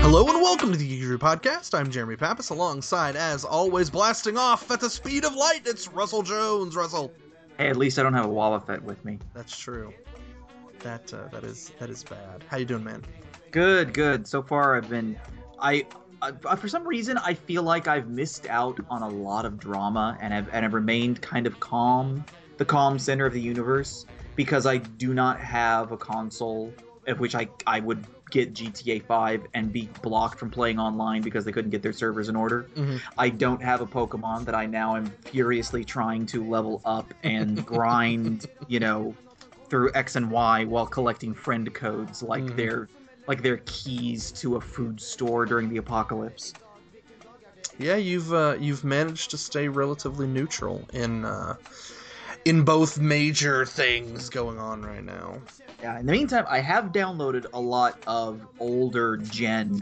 Hello and welcome to the Geeky Drew Podcast. I'm Jeremy Pappas, alongside, as always, blasting off at the speed of light, it's Russell Jones. Russell. Hey, at least I don't have a Wobbuffet with me. That's true. That is bad. How you doing, man? Good. So far, I for some reason I feel like I've missed out on a lot of drama and have remained kind of calm, the calm center of the universe, because I do not have a console at which I would get GTA 5 and be blocked from playing online because they couldn't get their servers in order. Mm-hmm. I don't have a Pokemon that I now am furiously trying to level up and grind, through X and Y while collecting friend codes like they're keys to a food store during the apocalypse. Yeah, you've managed to stay relatively neutral in both major things going on right now. Yeah, in the meantime, I have downloaded a lot of older gen.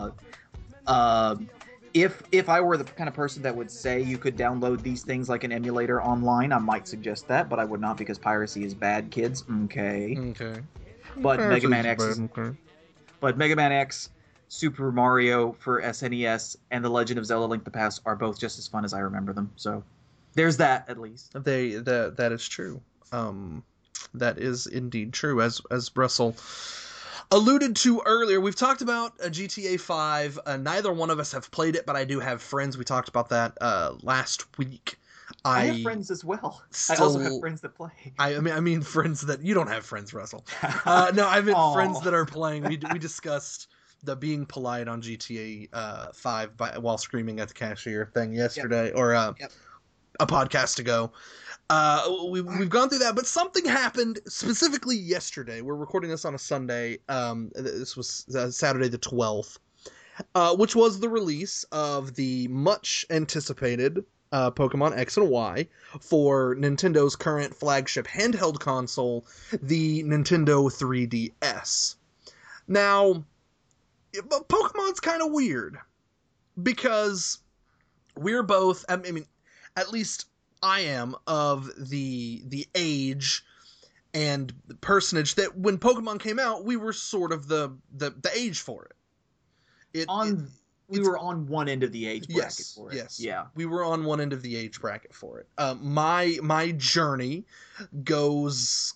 If I were the kind of person that would say you could download these things like an emulator online, I might suggest that, but I would not because piracy is bad, kids. Okay. But Mega Man X, but Mega Man X, Super Mario for SNES, and The Legend of Zelda: Link to the Past are both just as fun as I remember them. So there's that, at least. That is true. That is indeed true. As Russell alluded to earlier, we've talked about GTA 5. Neither one of us have played it, but I do have friends. We talked about that last week. I have friends as well. I also have friends that play. I mean friends that... You don't have friends, Russell. No, I meant friends that are playing. We discussed the being polite on GTA 5 while screaming at the cashier thing yesterday, or a podcast ago. We've gone through that, but something happened specifically yesterday. We're recording this on a Sunday. This was Saturday the 12th, which was the release of the much anticipated Pokemon X and Y for Nintendo's current flagship handheld console, the Nintendo 3DS. Now, Pokemon's kind of weird because we're both, I mean, at least I am of the age and the personage that when Pokemon came out, we were sort of the age for it. We were on one end of the age bracket for it. Yes. Yeah. We were on one end of the age bracket for it. My journey goes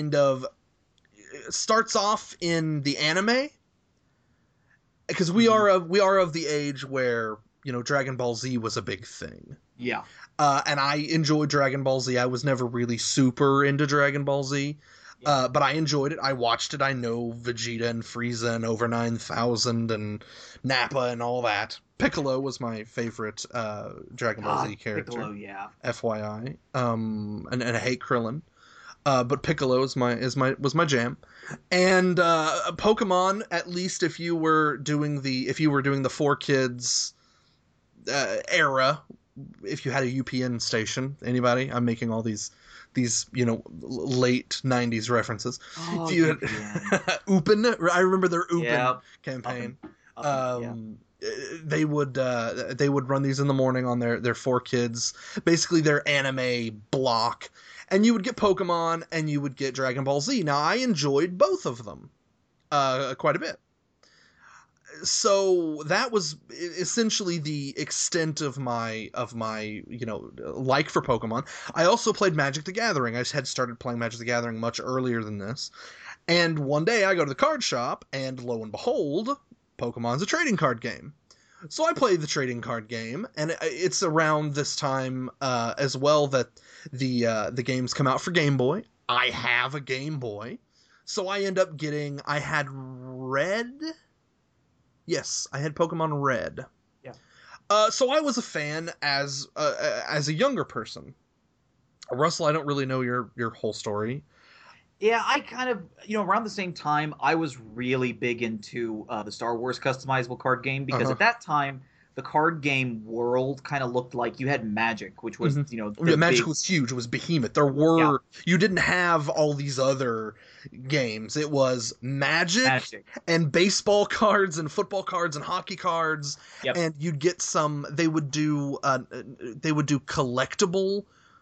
starts off in the anime, because we are of the age where, Dragon Ball Z was a big thing. Yeah. And I enjoyed Dragon Ball Z. I was never really super into Dragon Ball Z, but I enjoyed it. I watched it. I know Vegeta and Frieza and Over 9000 and Nappa and all that. Piccolo was my favorite Dragon Ball Z character. Piccolo, yeah. FYI. And I hate Krillin. But Piccolo was my jam. And Pokemon, at least if you were doing the 4Kids era, if you had a UPN station, anybody? I'm making all these late 90s references. Oh, if you had Upin, I remember their Upin campaign. They would run these in the morning on their 4Kids, basically their anime block, and you would get Pokemon and you would get Dragon Ball Z. Now, I enjoyed both of them quite a bit. So that was essentially the extent of my like for Pokemon. I also played Magic the Gathering. I had started playing Magic the Gathering much earlier than this. And one day I go to the card shop, and lo and behold, Pokemon's a trading card game. So I played the trading card game, and it's around this time as well that the games come out for Game Boy. I have a Game Boy, so I end up getting... I had Red... Yes, I had Pokemon Red. Yeah. So I was a fan as a younger person. Russell, I don't really know your whole story. Yeah, I kind of, around the same time, I was really big into the Star Wars customizable card game, because at that time, the card game world kind of looked like you had Magic, which was, Magic was huge. It was behemoth. There were... You didn't have all these other games. It was Magic and baseball cards and football cards and hockey cards. Yep. And you'd get some... They would do collectible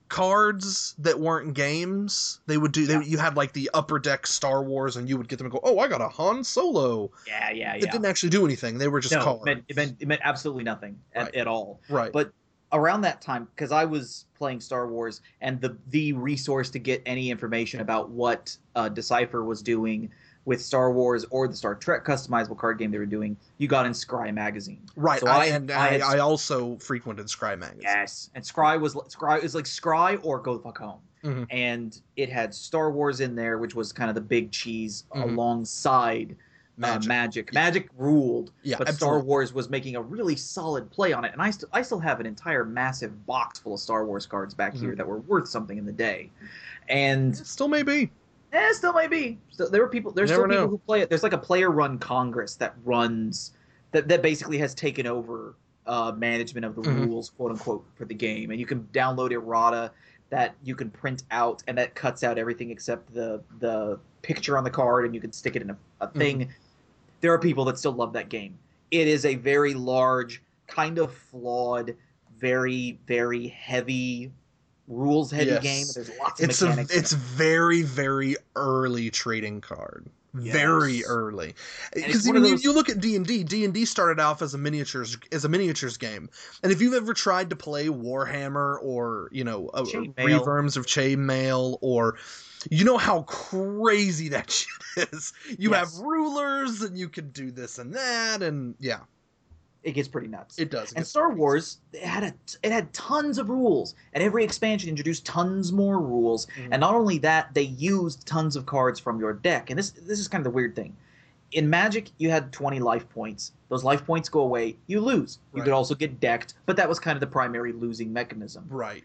cards that weren't games. They would do. You had like the Upper Deck Star Wars, and you would get them and go, "Oh, I got a Han Solo." Yeah. It didn't actually do anything. They were just cards. It meant absolutely nothing at all. Right. But around that time, because I was playing Star Wars, and the resource to get any information about what Decipher was doing with Star Wars or the Star Trek customizable card game they were doing, you got in Scry magazine. Right. So I also frequented Scry magazine. Yes, and Scry was like Scry or Go the Fuck Home. Mm-hmm. And it had Star Wars in there, which was kind of the big cheese alongside Magic. Magic ruled, but absolutely. Star Wars was making a really solid play on it. And I still have an entire massive box full of Star Wars cards back here that were worth something in the day. And still may be. Still may be. So there's still people who play it. There's like a player-run Congress that runs that basically has taken over management of the rules, quote unquote, for the game. And you can download errata that you can print out, and that cuts out everything except the picture on the card, and you can stick it in a thing. There are people that still love that game. It is a very large, kind of flawed, very, very heavy, rules-heavy game. There's lots of mechanics. It's very, very early trading card. Yes. Very early, because you look at D&D. D&D started off as a miniatures game, and if you've ever tried to play Warhammer or Reverms of Chainmail, or you know how crazy that shit is. You have rulers, and you can do this and that, and yeah. It gets pretty nuts. It does. And Star Wars, it had tons of rules, and every expansion introduced tons more rules. And not only that, they used tons of cards from your deck. And this is kind of the weird thing. In Magic, you had 20 life points. Those life points go away, you lose. You could also get decked, but that was kind of the primary losing mechanism. Right.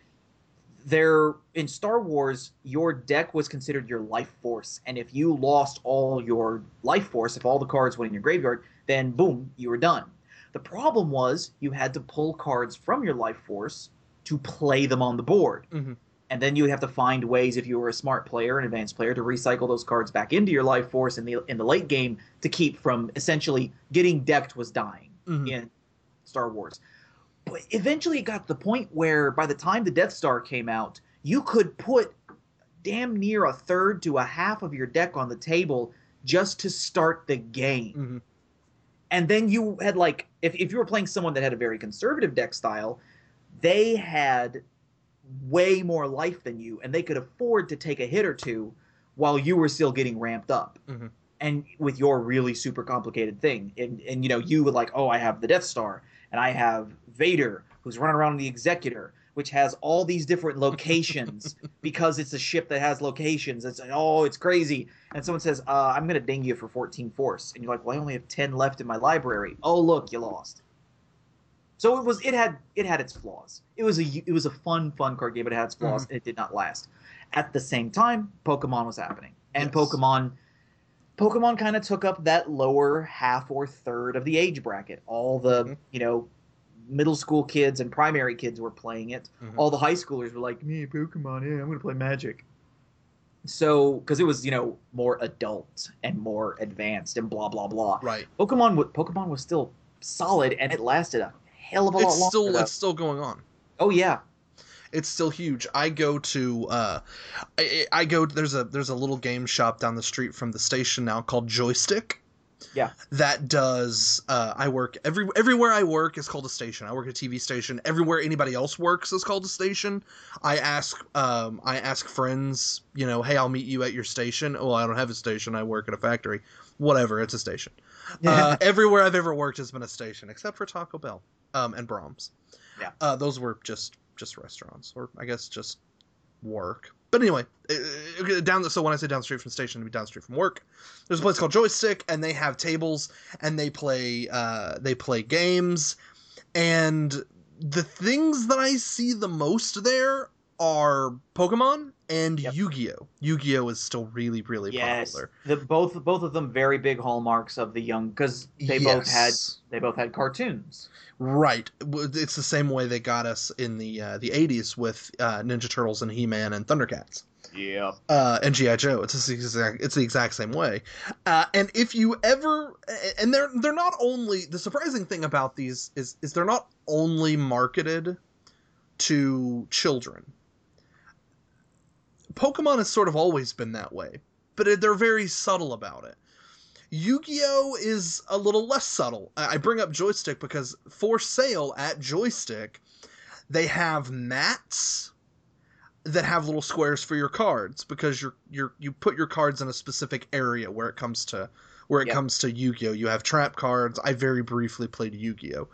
In Star Wars, your deck was considered your life force, and if you lost all your life force, if all the cards went in your graveyard, then boom, you were done. The problem was you had to pull cards from your life force to play them on the board. And then you would have to find ways, if you were a smart player, an advanced player, to recycle those cards back into your life force in the late game to keep from essentially getting decked was dying in Star Wars. But eventually it got to the point where by the time the Death Star came out, you could put damn near a third to a half of your deck on the table just to start the game. And then you had, like, if you were playing someone that had a very conservative deck style, they had way more life than you, and they could afford to take a hit or two while you were still getting ramped up. And with your really super complicated thing. And you would like, oh, I have the Death Star, and I have Vader, who's running around the Executor, which has all these different locations because it's a ship that has locations. It's like, oh, it's crazy. And someone says, I'm going to ding you for 14 force. And you're like, well, I only have 10 left in my library. Oh, look, you lost. So it had its flaws. It was a fun card game, but it had its flaws, and it did not last. At the same time, Pokemon was happening. And Pokemon kind of took up that lower half or third of the age bracket. All the, middle school kids and primary kids were playing it. All the high schoolers were like, me, Pokemon, yeah, I'm going to play Magic. So, because it was, more adult and more advanced and blah, blah, blah. Right. Pokemon was still solid, and it lasted a hell of a lot longer. It's still going on. Oh, yeah. It's still huge. I go to there's a little game shop down the street from the station now called Joystick. Yeah. That does I work everywhere I work is called a station. I work at a TV station. Everywhere anybody else works is called a station. I ask friends, hey, I'll meet you at your station. Oh, I don't have a station. I work at a factory. Whatever, it's a station. Everywhere I've ever worked has been a station, except for Taco Bell and Brahms. Yeah. Those were just restaurants, or I guess just work. But anyway, so when I say down the street from the station, it'd be down the street from work. There's a place called Joystick, and they have tables, and they play games. And the things that I see the most there are Pokemon and Yu-Gi-Oh! Yu-Gi-Oh! Is still really, really popular. Both of them very big hallmarks of the young, because they both had cartoons. Right. It's the same way they got us in the 80s with Ninja Turtles and He-Man and Thundercats. Yeah. And G.I. Joe. It's the exact same way. And if you ever, and they're not only, the surprising thing about these is they're not only marketed to children. Pokemon has sort of always been that way, but they're very subtle about it. Yu-Gi-Oh! Is a little less subtle. I bring up Joystick because for sale at Joystick, they have mats that have little squares for your cards because you put your cards in a specific area where it comes to Yu-Gi-Oh! You have trap cards. I very briefly played Yu-Gi-Oh!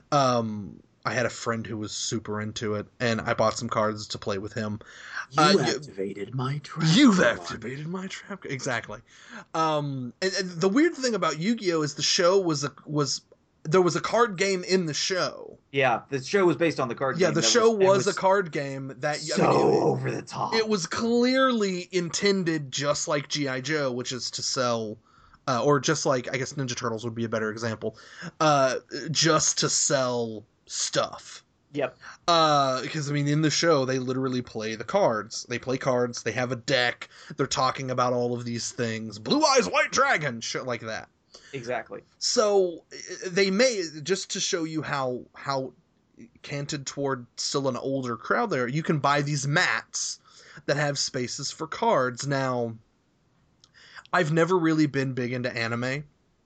I had a friend who was super into it, and I bought some cards to play with him. You've activated my trap. Activated my trap. Exactly. And the weird thing about Yu-Gi-Oh! Is the show there was a card game in the show. Yeah, the show was based on the card game. Yeah, the show was a card game that... over the top. It was clearly intended just like G.I. Joe, which is to sell... or just like, I guess Ninja Turtles would be a better example. Just to sell stuff. Yep. Because, in the show, they literally play the cards. They play cards, they have a deck, they're talking about all of these things. Blue Eyes White Dragon! Shit like that. Exactly. So, they just to show you how canted toward still an older crowd there, you can buy these mats that have spaces for cards. Now, I've never really been big into anime.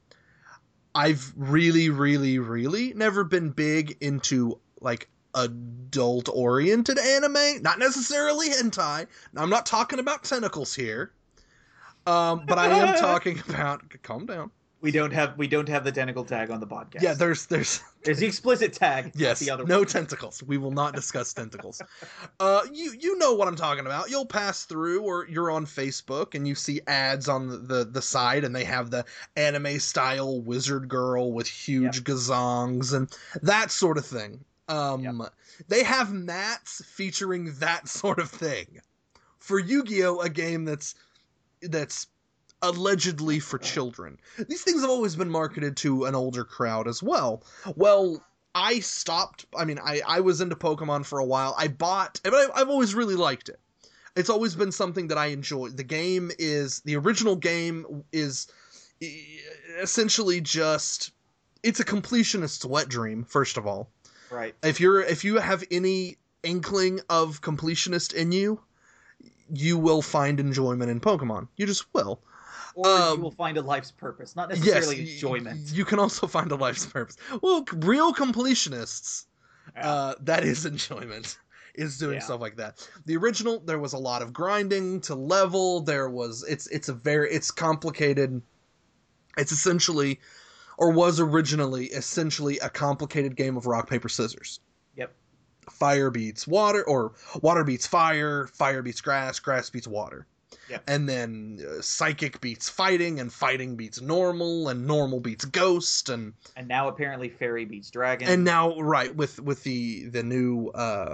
I've really, really, really never been big into, adult-oriented anime. Not necessarily hentai. Now, I'm not talking about tentacles here. But I am talking about... Calm down. We don't have the tentacle tag on the podcast. Yeah, there's the explicit tag. Yes, the other no one. Tentacles. We will not discuss tentacles. You know what I'm talking about. You'll pass through, or you're on Facebook and you see ads on the side, and they have the anime style wizard girl with huge gazongs and that sort of thing. They have mats featuring that sort of thing for Yu-Gi-Oh, a game that's allegedly for children. These things have always been marketed to an older crowd as well. Well, I stopped. I was into Pokemon for a while. I've always really liked it. It's always been something that I enjoy. The original game is essentially just, it's a completionist's wet dream, first of all. Right. If you have any inkling of completionist in you, you will find enjoyment in Pokemon. You just will. Or you will find a life's purpose, not necessarily enjoyment. You can also find a life's purpose. Well, real completionists, that is enjoyment, is doing stuff like that. The original, there was a lot of grinding to level. It's complicated. It's essentially, or was originally essentially, a complicated game of rock, paper, scissors. Yep. Fire beats water, or water beats fire, fire beats grass, grass beats water. Yep. And then psychic beats fighting, and fighting beats normal, and normal beats ghost, and now apparently fairy beats dragon. And now, right, with the new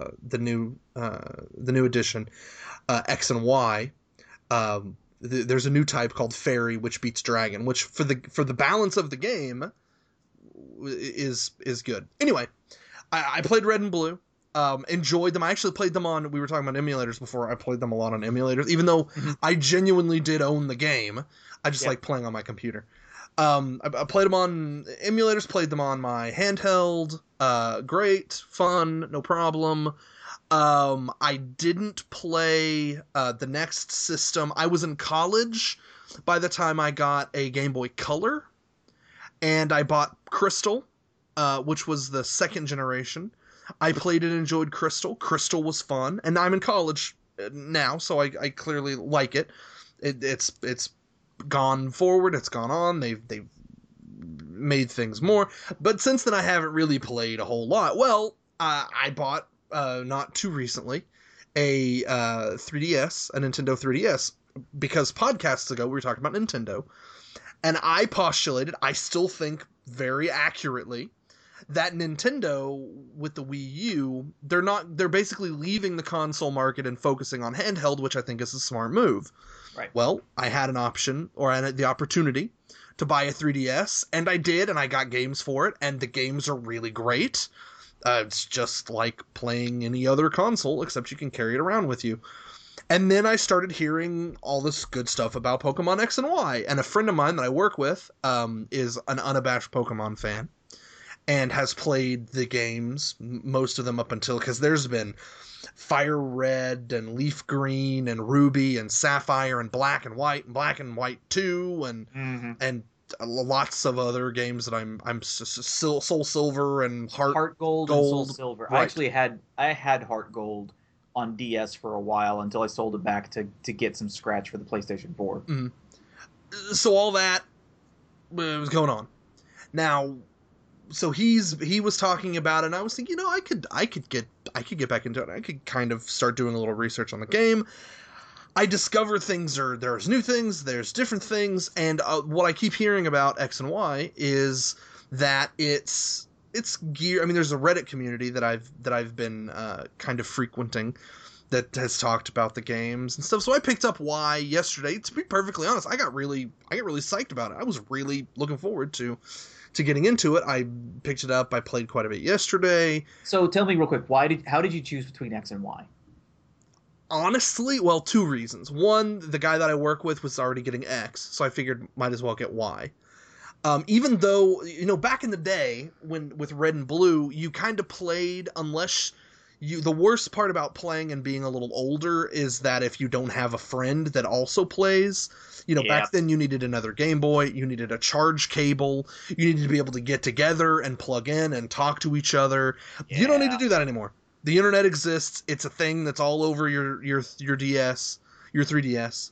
edition, X and Y, there's a new type called fairy which beats dragon, which for the balance of the game is good. Anyway, I played Red and Blue. Enjoyed them. I actually played them on, we were talking about emulators before, I played them a lot on emulators, even though I genuinely did own the game. I just like playing on my computer. I played them on emulators, played them on my handheld, great, fun, no problem. I didn't play the next system. I was in college by the time I got a Game Boy Color, and I bought Crystal, which was the second generation. I played and enjoyed Crystal. Crystal was fun, and I'm in college now, so I clearly like it. It's gone forward. It's gone on. They've made things more, but since then I haven't really played a whole lot. Well, I bought not too recently a 3DS, a Nintendo 3DS, because podcasts ago we were talking about Nintendo, and I postulated, I still think very accurately, that Nintendo with the Wii U, they're basically leaving the console market and focusing on handheld, which I think is a smart move. Right. Well, I had an option, or I had the opportunity to buy a 3DS, and I did, and I got games for it, and the games are really great. It's just like playing any other console, except you can carry it around with you. And then I started hearing all this good stuff about Pokemon X and Y, and a friend of mine that I work with is an unabashed Pokemon fan, and has played the games, most of them up until, because there's been Fire Red and Leaf Green and Ruby and Sapphire and Black and White 2 and lots of other games that I'm Soul Silver and Heart Gold and Soul Silver. Right. I had Heart Gold on DS for a while until I sold it back to get some scratch for the PlayStation 4. Mm-hmm. So all that was going on. Now, so he was talking about it, and I was thinking, I could get back into it. I could kind of start doing a little research on the game. I discover there's new things, there's different things, and what I keep hearing about X and Y is that it's gear. I mean, there's a Reddit community that I've been kind of frequenting that has talked about the games and stuff. So I picked up Y yesterday. To be perfectly honest, I got really psyched about it. I was really looking forward to getting into it. I picked it up. I played quite a bit yesterday. So tell me real quick, how did you choose between X and Y? Honestly, well, two reasons. One, the guy that I work with was already getting X, so I figured might as well get Y. Even though, back in the day with Red and Blue, you kind of played unless the worst part about playing and being a little older is that if you don't have a friend that also plays, back then you needed another Game Boy, you needed a charge cable, you needed to be able to get together and plug in and talk to each other. Yeah. You don't need to do that anymore. The internet exists. It's a thing that's all over your DS, your 3DS.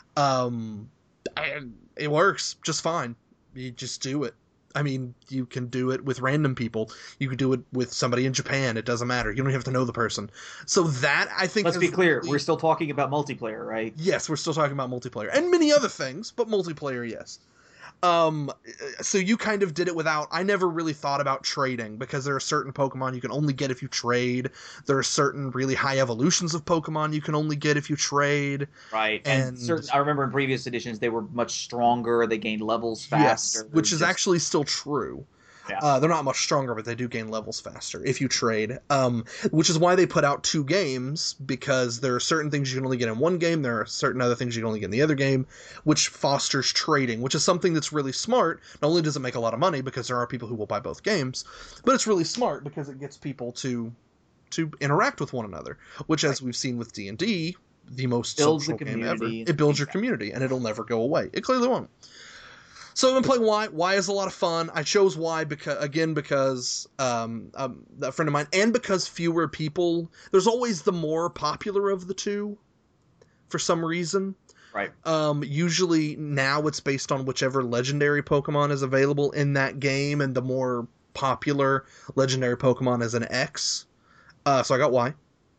It works just fine. You just do it. I mean, you can do it with random people. You can do it with somebody in Japan. It doesn't matter. You don't have to know the person. So that, I think... Let's be clear. We're still talking about multiplayer, right? Yes, we're still talking about multiplayer. And many other things, but multiplayer, yes. So you kind of did it without... I never really thought about trading, because there are certain Pokemon you can only get if you trade. There are certain really high evolutions of Pokemon you can only get if you trade. Right. And I remember in previous editions they were much stronger, they gained levels faster. Yes, which is actually still true. Yeah. They're not much stronger, but they do gain levels faster if you trade. Which is why they put out 2 games, because there are certain things you can only get in one game, there are certain other things you can only get in the other game, which fosters trading, which is something that's really smart. Not only does it make a lot of money, because there are people who will buy both games, but it's really smart because it gets people to interact with one another, which, as we've seen with D&D, the most social game ever, it builds your community, and it'll never go away. It clearly won't. So I've been playing Y. Y is a lot of fun. I chose Y because a friend of mine, and because fewer people. There's always the more popular of the two, for some reason. Right. Usually now it's based on whichever legendary Pokemon is available in that game, and the more popular legendary Pokemon is an X. So I got Y.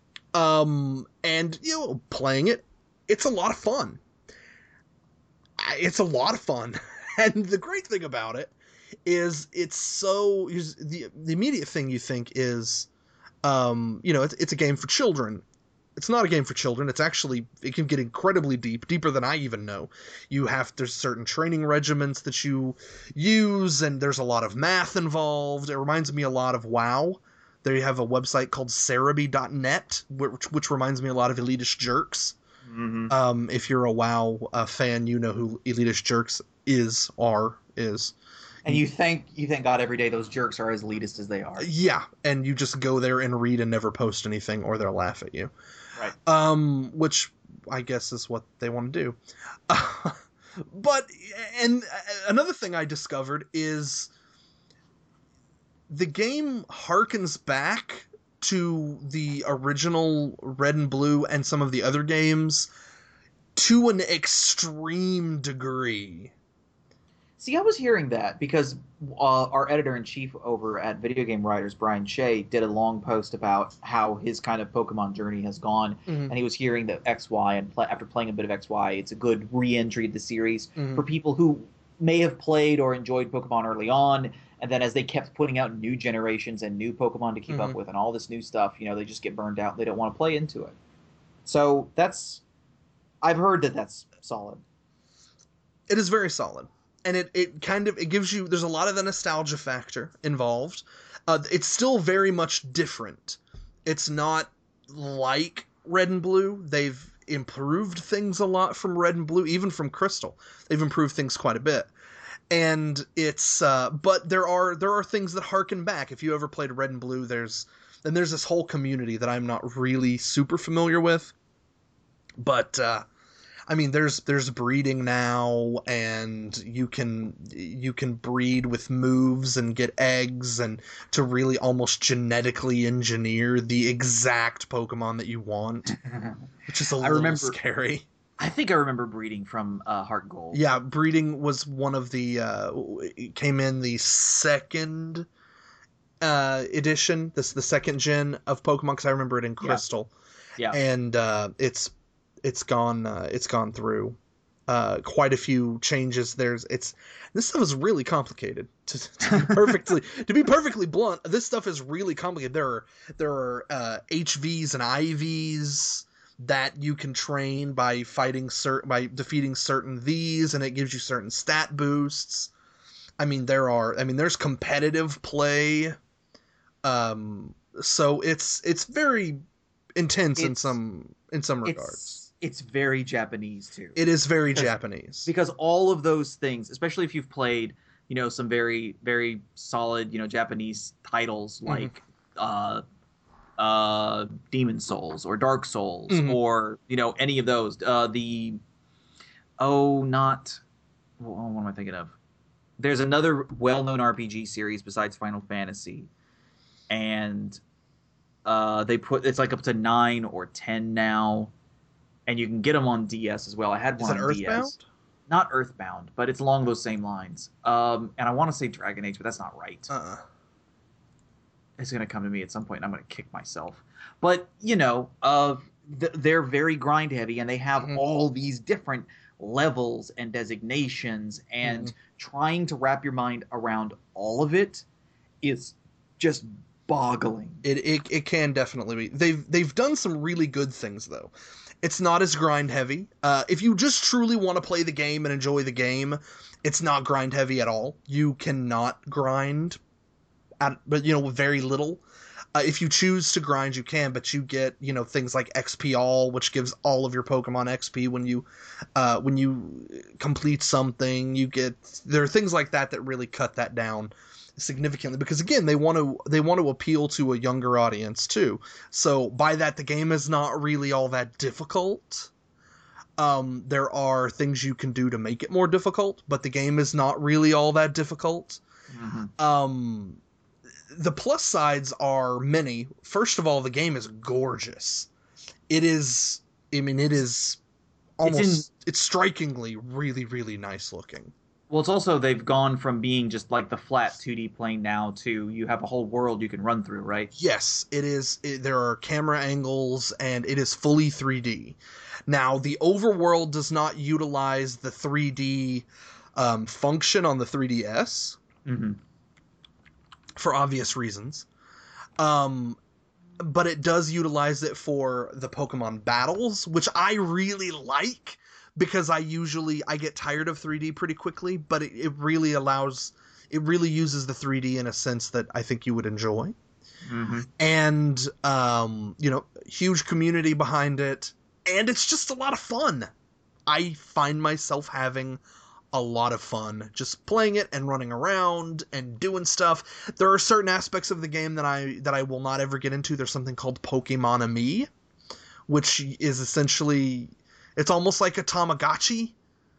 And playing it, it's a lot of fun. It's a lot of fun. And the great thing about it is the immediate thing you think is, it's a game for children. It's not a game for children. It can get incredibly deeper than I even know. There's certain training regimens that you use, and there's a lot of math involved. It reminds me a lot of WoW. They have a website called Cerebi.net, which reminds me a lot of Elitist Jerks. Mm-hmm. If you're a WoW fan, you know who Elitist Jerks is. And you thank God every day those jerks are as elitist as they are. Yeah, and you just go there and read and never post anything, or they'll laugh at you. Right. Which I guess is what they want to do. But another thing I discovered is the game harkens back to the original Red and Blue and some of the other games to an extreme degree. See, I was hearing that because our editor-in-chief over at Video Game Writers, Brian Shea, did a long post about how his kind of Pokemon journey has gone, and he was hearing that XY, and after playing a bit of XY, it's a good re-entry to the series for people who may have played or enjoyed Pokemon early on, and then as they kept putting out new generations and new Pokemon to keep up with and all this new stuff, they just get burned out and they don't want to play into it. So I've heard that that's solid. It is very solid. And it gives you, there's a lot of the nostalgia factor involved. It's still very much different. It's not like Red and Blue. They've improved things a lot from Red and Blue, even from Crystal. They've improved things quite a bit. And it's, but there are things that harken back. If you ever played Red and Blue, there's and there's this whole community that I'm not really super familiar with, but I mean, there's breeding now, and you can breed with moves and get eggs, and to really almost genetically engineer the exact Pokemon that you want, which is a little scary. I think I remember breeding from Heart Gold. Yeah, breeding was one of the it came in the second edition. This is the second gen of Pokemon, because I remember it in Crystal. Yeah. And it's gone through quite a few changes. This stuff is really complicated to be perfectly blunt. This stuff is really complicated. There are HVs and IVs that you can train by defeating certain Vs, and it gives you certain stat boosts. I mean, there's competitive play. So it's very intense in some regards. It's very Japanese too. It is very Japanese. Because all of those things, especially if you've played, some very, very solid, Japanese titles like Demon Souls or Dark Souls or, any of those. What am I thinking of? There's another well-known RPG series besides Final Fantasy, and it's like up to 9 or 10 now. And you can get them on DS as well. I had one on DS. Earthbound? Not Earthbound, but it's along those same lines. And I want to say Dragon Age, but that's not right. It's going to come to me at some point, and I'm going to kick myself. But, they're very grind heavy, and they have all these different levels and designations, and trying to wrap your mind around all of it is just boggling. It can definitely be. They've done some really good things, though. It's not as grind heavy. If you just truly want to play the game and enjoy the game, it's not grind heavy at all. You cannot grind, but very little. If you choose to grind, you can, but you get things like XP All, which gives all of your Pokemon XP when you complete something. There are things like that really cut that down significantly, because again, they want to appeal to a younger audience too. So by that, the game is not really all that difficult. There are things you can do to make it more difficult, but the game is not really all that difficult. The plus sides are many. First of all, the game is gorgeous. It's strikingly really, really nice looking. Well, it's also, they've gone from being just like the flat 2D plane now to you have a whole world you can run through, right? Yes, it is. There are camera angles, and it is fully 3D. Now, the overworld does not utilize the 3D function on the 3DS. For obvious reasons. But it does utilize it for the Pokemon battles, which I really like, because I get tired of 3D pretty quickly, but it really uses the 3D in a sense that I think you would enjoy. And, huge community behind it, and it's just a lot of fun. I find myself having a lot of fun just playing it and running around and doing stuff. There are certain aspects of the game that I will not ever get into. There's something called Pokémon-Ami, which is essentially, it's almost like a Tamagotchi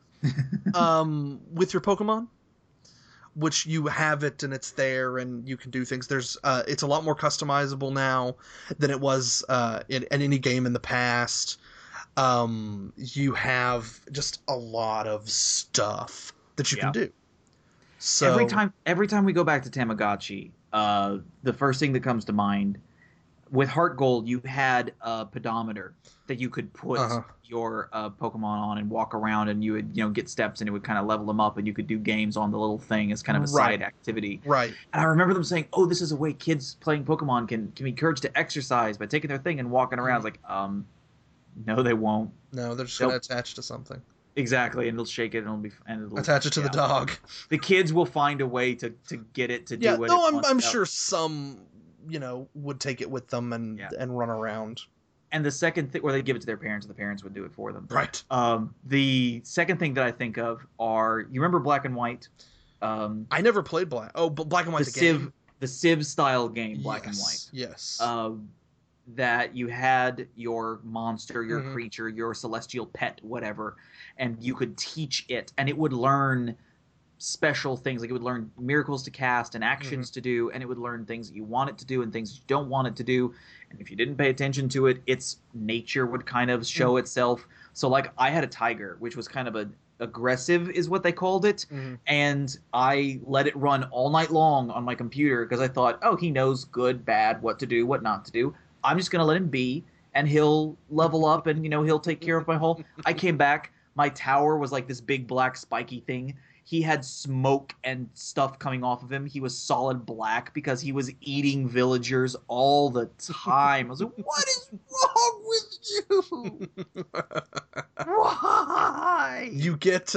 with your Pokemon, which you have it and it's there and you can do things. It's a lot more customizable now than it was in any game in the past. You have just a lot of stuff that you can do. So every time we go back to Tamagotchi, the first thing that comes to mind, with Heart Gold, you had a pedometer that you could put your Pokemon on and walk around, and you would get steps, and it would kind of level them up, and you could do games on the little thing as kind of a side activity. Right. And I remember them saying, "Oh, this is a way kids playing Pokemon can be encouraged to exercise by taking their thing and walking around." It's like, no, they won't. No, they're just going to attach to something. Exactly, and they'll shake it, and it'll attach it to the dog. The kids will find a way to get it to do what it wants. I'm sure some, would take it with them and run around. And the second thing, or they'd give it to their parents, and the parents would do it for them. Right. The second thing that I think of are, you remember Black and White? I never played Black. Oh, but Black and White's a game. the Civ style game, Black and White. Yes. That you had your monster, your creature, your celestial pet, whatever, and you could teach it, and it would learn special things. Like, it would learn miracles to cast and actions to do, and it would learn things that you want it to do and things you don't want it to do. And if you didn't pay attention to it, its nature would kind of show itself. So, like, I had a tiger, which was kind of aggressive is what they called it, and I let it run all night long on my computer because I thought, oh, he knows good, bad, what to do, what not to do. I'm just going to let him be, and he'll level up, and, he'll take care of my whole... I came back, my tower was like this big black spiky thing. He had smoke and stuff coming off of him. He was solid black because he was eating villagers all the time. I was like, what is wrong with you? Why? You get,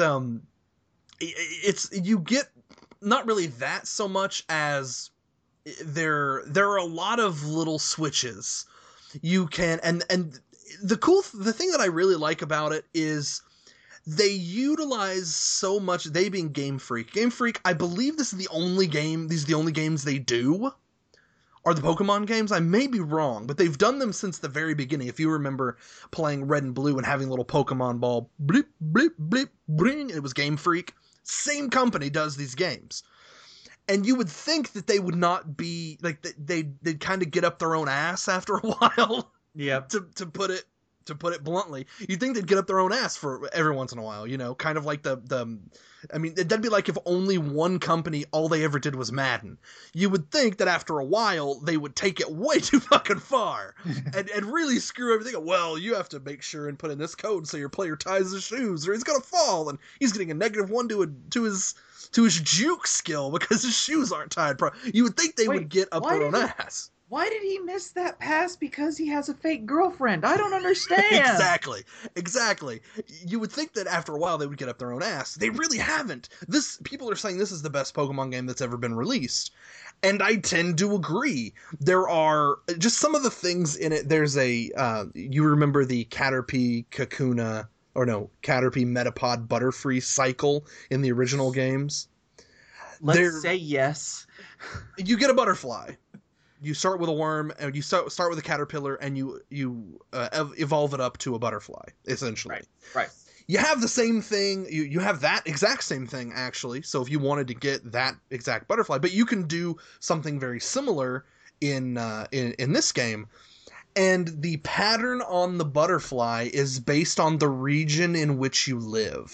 you get not really that so much as... There are a lot of little switches you can, and the thing that I really like about it is they utilize so much, they being Game Freak. Game Freak, I believe these are the only games they do, are the Pokemon games. I may be wrong, but they've done them since the very beginning. If you remember playing Red and Blue and having a little Pokemon ball, blip, blip, blip, bring, it was Game Freak. Same company does these games. And you would think that they would not be, like, they'd kind of get up their own ass after a while. Yep. To put it bluntly. You'd think they'd get up their own ass for every once in a while, kind of like I mean, that'd be like if only one company, all they ever did was Madden. You would think that after a while, they would take it way too fucking far and really screw everything up. Well, you have to make sure and put in this code so your player ties his shoes or he's going to fall and he's getting a -1 to his juke skill because his shoes aren't tied. You would think they would get up their own ass. Why did he miss that pass? Because he has a fake girlfriend. I don't understand. Exactly. You would think that after a while they would get up their own ass. They really haven't. People are saying this is the best Pokemon game that's ever been released. And I tend to agree. There are just some of the things in it. There's you remember the Caterpie Kakuna, Caterpie Metapod Butterfree cycle in the original games? Let's say yes. You get a butterfly. You start with a worm, and you start with a caterpillar, and you evolve it up to a butterfly, essentially. Right. You have the same thing. You have that exact same thing, actually. So if you wanted to get that exact butterfly, but you can do something very similar in this game. And the pattern on the butterfly is based on the region in which you live.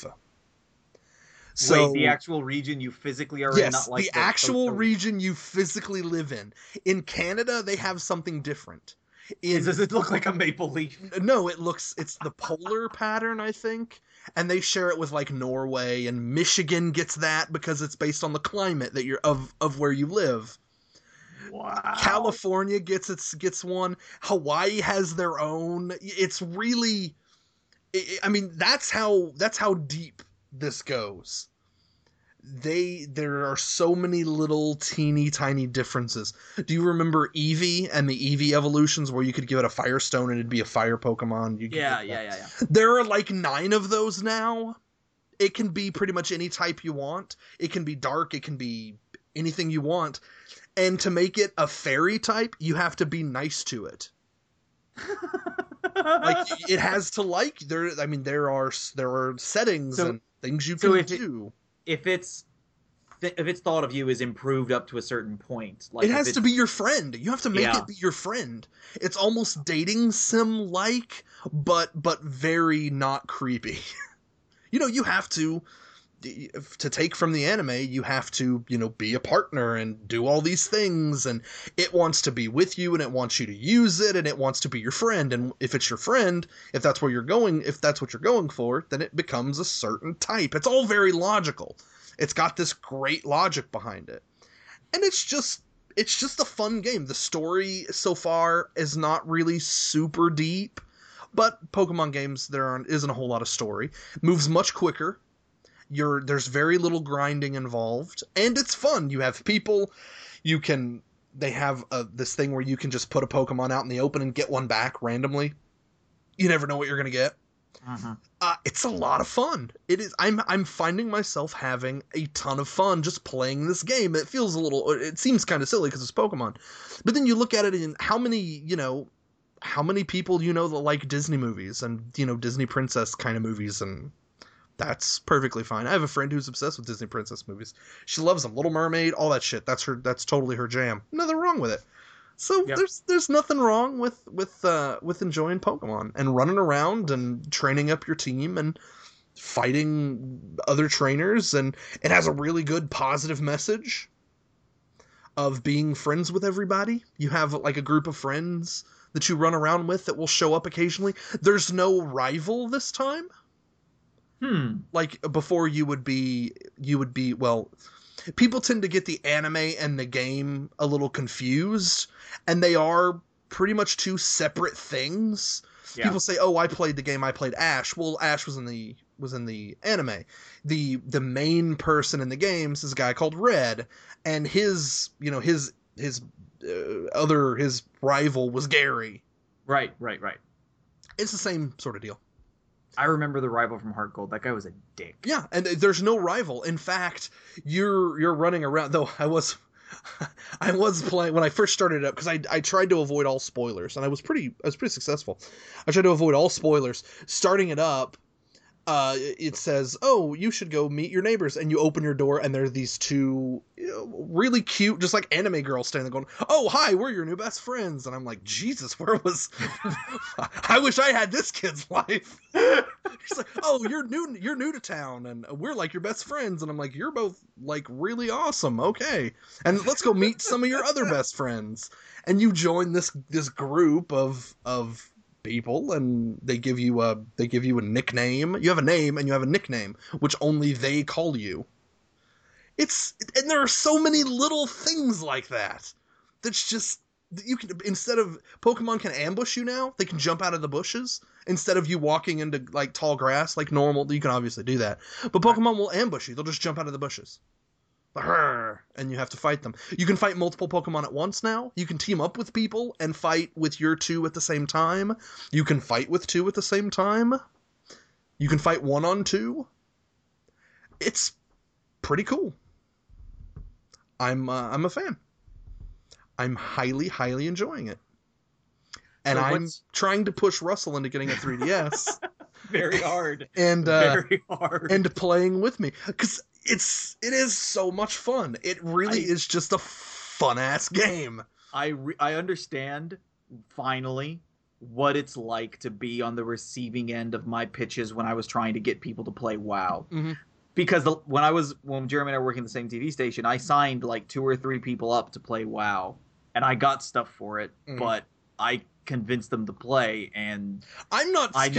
So, wait, the actual region you physically are in? Yes, not like the actual region you physically live in. In Canada, they have something different. Does it look like a maple leaf? No, it's the polar pattern, I think. And they share it with, like, Norway, and Michigan gets that because it's based on the climate that you're of where you live. Wow. California gets one. Hawaii has their own. It's really, I mean, that's how deep this goes. There are so many little teeny tiny differences. Do you remember Eevee and the Eevee evolutions where you could give it a Firestone and it'd be a fire Pokemon? Yeah. There are like 9 of those now. It can be pretty much any type you want. It can be dark. It can be anything you want. And to make it a fairy type, you have to be nice to it. Like, it has to like there. I mean, there are settings and things you can do. If it's thought of you as improved up to a certain point, like it has to be your friend. You have to make it be your friend. It's almost dating sim like, but very not creepy. You have to take from the anime, you have to, be a partner and do all these things, and it wants to be with you, and it wants you to use it, and it wants to be your friend, and if it's your friend, if that's what you're going for, then it becomes a certain type. It's all very logical. It's got this great logic behind it. And it's just a fun game. The story so far is not really super deep, but Pokemon games, there isn't a whole lot of story. It moves much quicker. There's very little grinding involved, and it's fun. You have people, they have this thing where you can just put a Pokemon out in the open and get one back randomly. You never know what you're going to get. It's a lot of fun. It is. I'm finding myself having a ton of fun just playing this game. It feels a little. It seems kind of silly because it's Pokemon, but then you look at it in how many people that like Disney movies and Disney princess kind of movies, and that's perfectly fine. I have a friend who's obsessed with Disney princess movies. She loves them. Little Mermaid, all that shit. That's totally her jam. Nothing wrong with it. So yep. there's nothing wrong with enjoying Pokemon and running around and training up your team and fighting other trainers, and it has a really good positive message of being friends with everybody. You have like a group of friends that you run around with that will show up occasionally. There's no rival this time. Like before you would be well, people tend to get the anime and the game a little confused, and they are pretty much two separate things. Yeah. People say, "Oh, I played the game. I played Ash." Well, Ash was in the anime. The main person in the games is a guy called Red, and his rival was Gary. Right. It's the same sort of deal. I remember the rival from Heart Gold. That guy was a dick. Yeah, and there's no rival. In fact, you're running around. Though I was playing when I first started it up, because I tried to avoid all spoilers, and I was pretty successful. I tried to avoid all spoilers. Starting it up, it says, "Oh, you should go meet your neighbors," and you open your door, and there are these two really cute, just like anime girls standing there going, "Oh, hi, we're your new best friends," and I'm like, Jesus, where was? I wish I had this kid's life. She's like, "Oh, you're new to town, and we're like your best friends," and I'm like, "You're both like really awesome, okay, and let's go meet some of your other best friends," and you join this group of people, and they give you a nickname. You have a name and you have a nickname, which only they call you. And there are so many little things like that. That's just, you can, instead of Pokemon can ambush you now, they can jump out of the bushes instead of you walking into like tall grass like normal. You can obviously do that, but Pokemon will ambush you. They'll just jump out of the bushes. And you have to fight them. You can fight multiple Pokemon at once now. You can team up with people and fight with your two at the same time. You can fight with two at the same time. You can fight 1-on-2. It's pretty cool. I'm a fan. I'm highly, highly enjoying it. And so I'm trying to push Russell into getting a 3DS. Very hard. And very hard. And playing with me, because it is so much fun. It really is just a fun ass game. I understand finally what it's like to be on the receiving end of my pitches when I was trying to get people to play WoW. Mm-hmm. Because when Jeremy and I were working at the same TV station, I signed like 2 or 3 people up to play WoW, and I got stuff for it, but I convinced them to play, and I'm not trying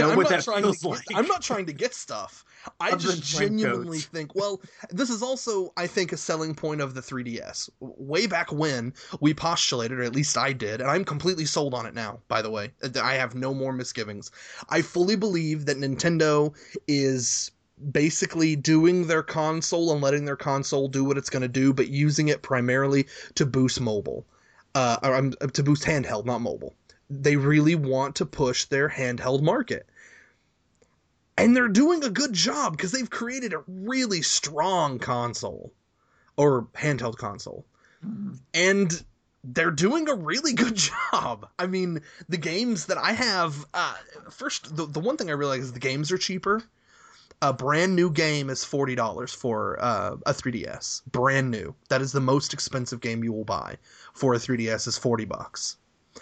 to get stuff. I just genuinely think, well, this is also, I think, a selling point of the 3DS. Way back when, we postulated, or at least I did, and I'm completely sold on it now, by the way. I have no more misgivings. I fully believe that Nintendo is basically doing their console and letting their console do what it's going to do, but using it primarily to boost mobile. To boost handheld, not mobile. They really want to push their handheld market. And they're doing a good job because they've created a really strong console. Or handheld console. Mm-hmm. And they're doing a really good job. I mean, the games that I have... first, the one thing I realize is the games are cheaper. A brand new game is $40 for a 3DS. Brand new. That is the most expensive game you will buy for a 3DS is $40.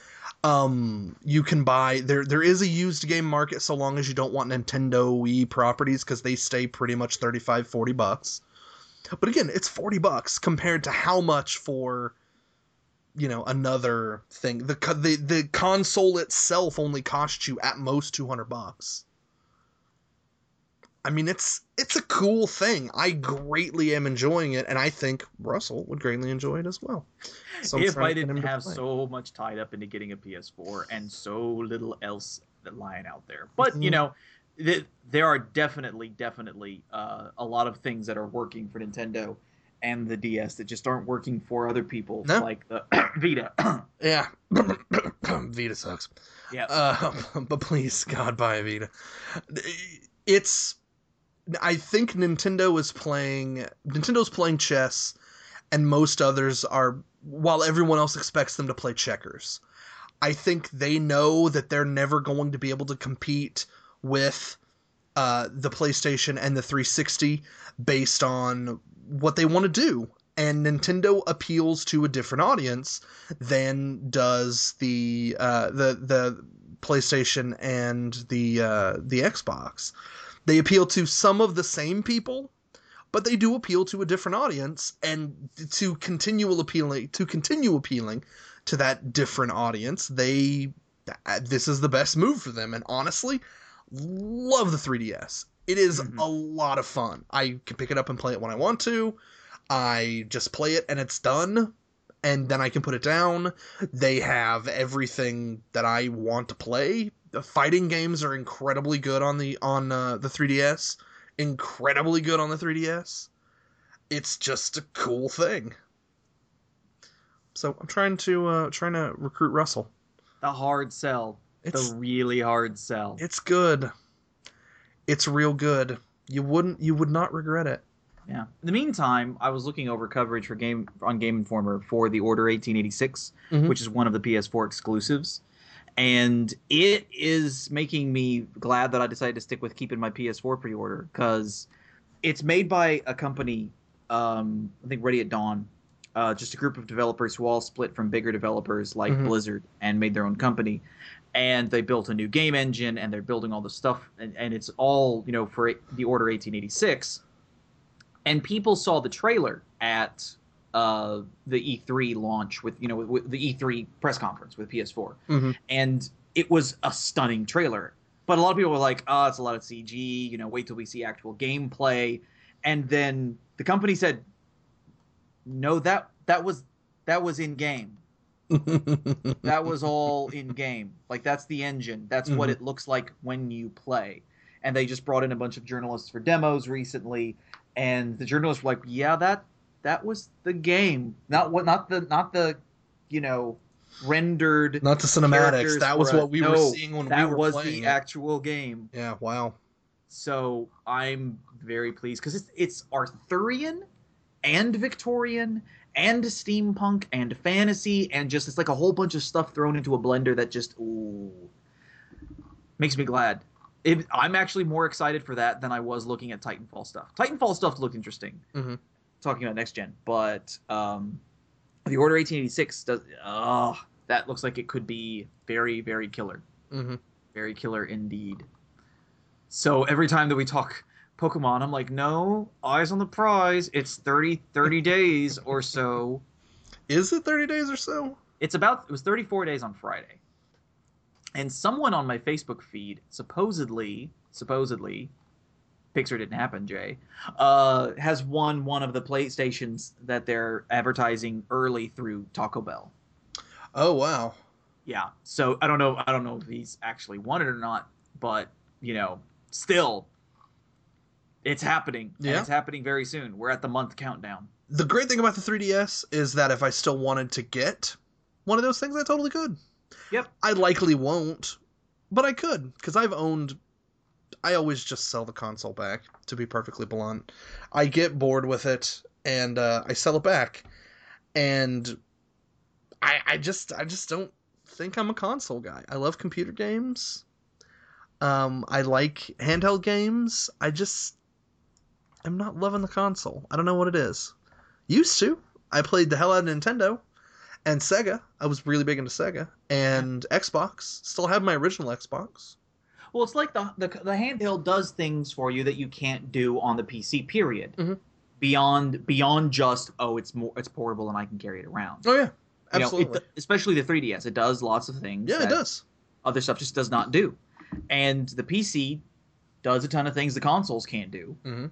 You can buy there is a used game market so long as you don't want Nintendo Wii properties, because they stay pretty much $35-$40. But again, it's $40 compared to how much for another thing. The console itself only costs you at most $200. I mean, it's a cool thing. I greatly am enjoying it, and I think Russell would greatly enjoy it as well. So if I didn't have so much tied up into getting a PS4 and so little else lying out there. But, there are definitely a lot of things that are working for Nintendo and the DS that just aren't working for other people, like the Vita. Yeah. Vita sucks. Yeah. But please, God, buy a Vita. I think Nintendo's playing chess, and most others are, while everyone else expects them to play checkers. I think they know that they're never going to be able to compete with the PlayStation and the 360 based on what they want to do. And Nintendo appeals to a different audience than does the PlayStation and the Xbox. They appeal to some of the same people, but they do appeal to a different audience, and to continue appealing to that different audience, this is the best move for them. And honestly, love the 3DS. It is a lot of fun. I can pick it up and play it when I want to. I just play it and it's done, and then I can put it down. They have everything that I want to play. The fighting games are incredibly good on the 3DS. Incredibly good on the 3DS. It's just a cool thing. So I'm trying to recruit Russell. The hard sell. The really hard sell. It's good. It's real good. You would not regret it. Yeah. In the meantime, I was looking over coverage on Game Informer for the Order 1886, which is one of the PS4 exclusives. And it is making me glad that I decided to stick with keeping my PS4 pre-order, because it's made by a company, I think Ready at Dawn, just a group of developers who all split from bigger developers like Blizzard and made their own company. And they built a new game engine, and they're building all this stuff, and it's all, for the Order 1886. And people saw the trailer at the E3 launch with the E3 press conference with PS4, and it was a stunning trailer. But a lot of people were like, "Oh, it's a lot of CG. Wait till we see actual gameplay." And then the company said, "No, that was in game. That was all in game. Like, that's the engine. That's what it looks like when you play." And they just brought in a bunch of journalists for demos recently. And the journalists were like, "Yeah, that was the game, not the rendered, not the cinematics. That was what we were seeing when we were playing. That was the actual game." Yeah, wow. So I'm very pleased, because it's Arthurian and Victorian and steampunk and fantasy, and just it's like a whole bunch of stuff thrown into a blender that just makes me glad. I'm actually more excited for that than I was looking at Titanfall stuff. Titanfall stuff looked interesting, talking about next gen, but the Order 1886 does. That looks like it could be very, very killer. Very killer indeed. So every time that we talk Pokemon, I'm like, no, eyes on the prize. It's 30 days or so. Is it 30 days or so? It was 34 days on Friday. And someone on my Facebook feed, supposedly, Pixar didn't happen, Jay, has won one of the PlayStations that they're advertising early through Taco Bell. Oh, wow. Yeah. So I don't know if he's actually won it or not, but, still, it's happening. Yeah. And it's happening very soon. We're at the month countdown. The great thing about the 3DS is that if I still wanted to get one of those things, I totally could. Yep. I likely won't, but I could, because I always just sell the console back, to be perfectly blunt. I get bored with it, and I sell it back. And I just don't think I'm a console guy. I love computer games. I like handheld games. I'm not loving the console. I don't know what it is. Used to. I played the hell out of Nintendo. And Sega. I was really big into Sega. And Xbox. Still have my original Xbox. Well, it's like the handheld does things for you that you can't do on the PC, period. Beyond just, it's portable and I can carry it around. Oh, yeah. Absolutely. Especially the 3DS. It does lots of things. Yeah, it does. Other stuff just does not do. And the PC does a ton of things the consoles can't do.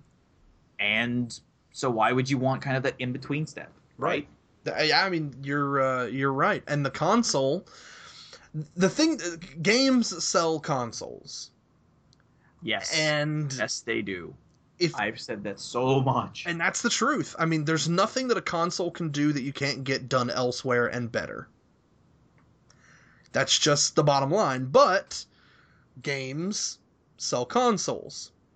And so why would you want kind of that in-between step? Right. I mean, you're right. And the console, games sell consoles. Yes. And yes, they do. I've said that so much. And that's the truth. I mean, there's nothing that a console can do that you can't get done elsewhere and better. That's just the bottom line. But games sell consoles.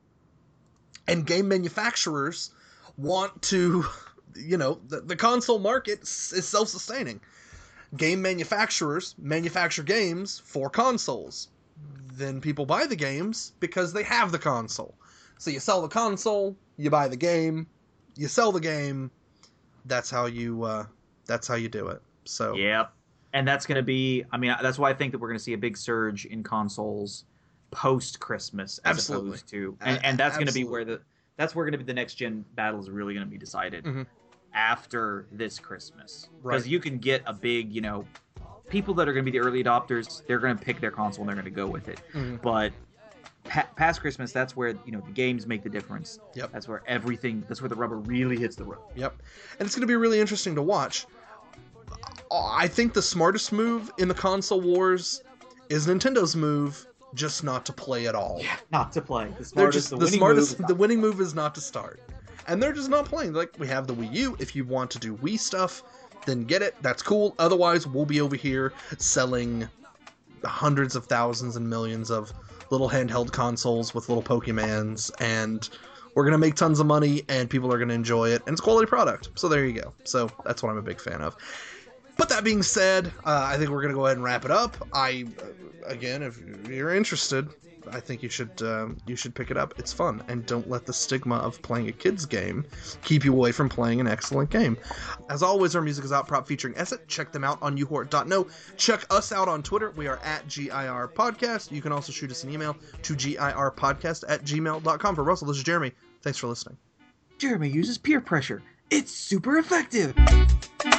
And game manufacturers want to, the console market is self-sustaining. Game manufacturers manufacture games for consoles. Then people buy the games because they have the console. So you sell the console, you buy the game, you sell the game. That's how you do it. So yep. And that's going to be, that's why I think that we're going to see a big surge in consoles post Christmas as opposed to, and that's going to be where the next gen battle is really going to be decided after this Christmas. Because you can get a big, people that are going to be the early adopters, they're going to pick their console and they're going to go with it. But past Christmas, that's where, the games make the difference. Yep. That's where the rubber really hits the road. Yep. And it's going to be really interesting to watch. I think the smartest move in the console wars is Nintendo's move just not to play at all. Yeah, not to play. The winning move is not to start. And they're just not playing. Like, we have the Wii U. If you want to do Wii stuff, then get it. That's cool. Otherwise, we'll be over here selling hundreds of thousands and millions of little handheld consoles with little Pokemans, and we're going to make tons of money, and people are going to enjoy it, and it's a quality product. So there you go. So that's what I'm a big fan of. But that being said, I think we're going to go ahead and wrap it up. Again, if you're interested, I think you should pick it up. It's fun, and don't let the stigma of playing a kid's game keep you away from playing an excellent game. As always, our music is Outprop featuring Esset. Check them out on youwhort.no. Check us out on Twitter. We are at GIR Podcast. You can also shoot us an email to girpodcast@gmail.com. For Russell, this is Jeremy. Thanks for listening. Jeremy uses peer pressure. It's super effective.